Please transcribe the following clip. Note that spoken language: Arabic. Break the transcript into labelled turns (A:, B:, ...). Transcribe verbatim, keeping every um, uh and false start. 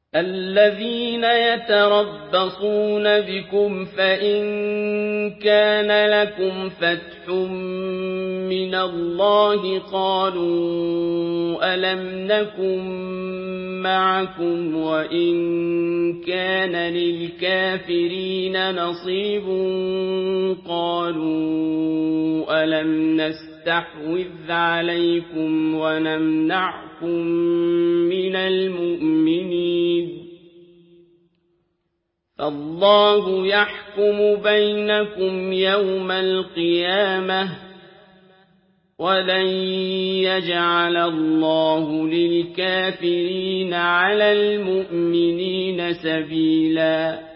A: الذين يتربصون بكم فإن كان لكم فتح من الله قالوا ألم نكن معكم وإن كان للكافرين نصيب قالوا ألم نستحوذ عليكم ونمنعكم من المؤمنين فالله يحكم بينكم يوم القيامة ولن يجعل الله للكافرين على المؤمنين سبيلا